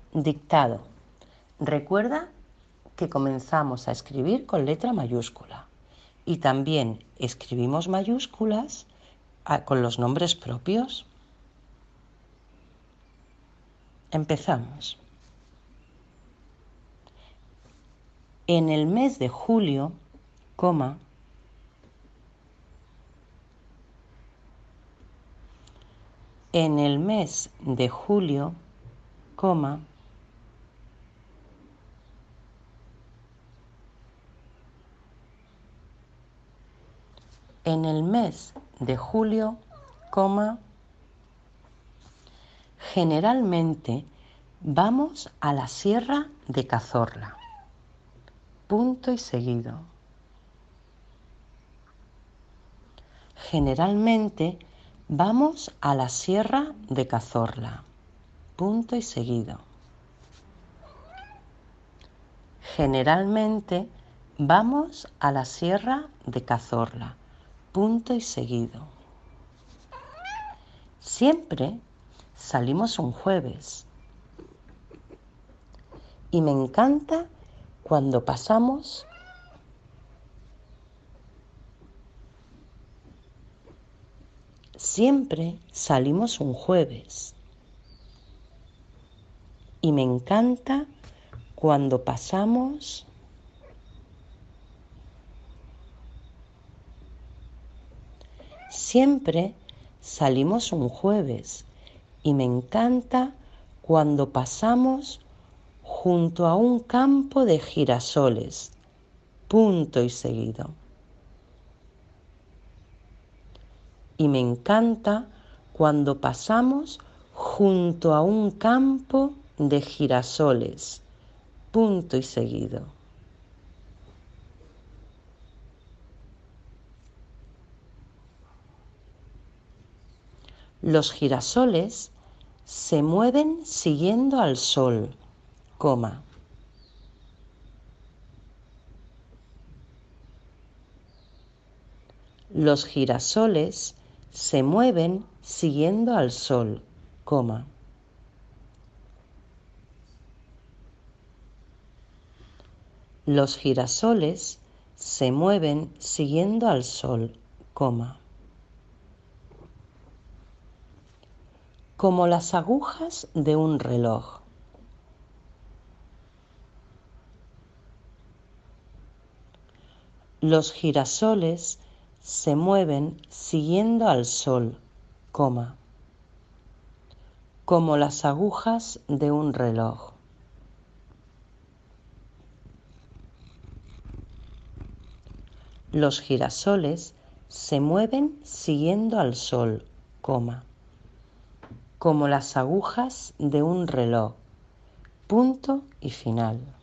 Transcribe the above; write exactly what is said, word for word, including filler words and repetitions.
Dictado. Recuerda que comenzamos a escribir con letra mayúscula y también escribimos mayúsculas con los nombres propios. Empezamos. En el mes de julio, coma, en el mes de julio, coma, en el mes de julio, coma, generalmente vamos a la Sierra de Cazorla. Punto y seguido. Generalmente vamos a la Sierra de Cazorla. Punto y seguido. Generalmente vamos a la Sierra de Cazorla. Punto y seguido. Siempre salimos un jueves. Y me encanta cuando pasamos Siempre salimos un jueves. Y me encanta cuando pasamos Siempre salimos un jueves y me encanta cuando pasamos junto a un campo de girasoles. Punto y seguido. Y me encanta cuando pasamos junto a un campo de girasoles. Punto y seguido. Los girasoles se mueven siguiendo al sol, coma. Los girasoles se mueven siguiendo al sol, coma. Los girasoles se mueven siguiendo al sol, coma. Como las agujas de un reloj. Los girasoles se mueven siguiendo al sol, coma. Como las agujas de un reloj. Los girasoles se mueven siguiendo al sol, coma. Como las agujas de un reloj. Punto y final.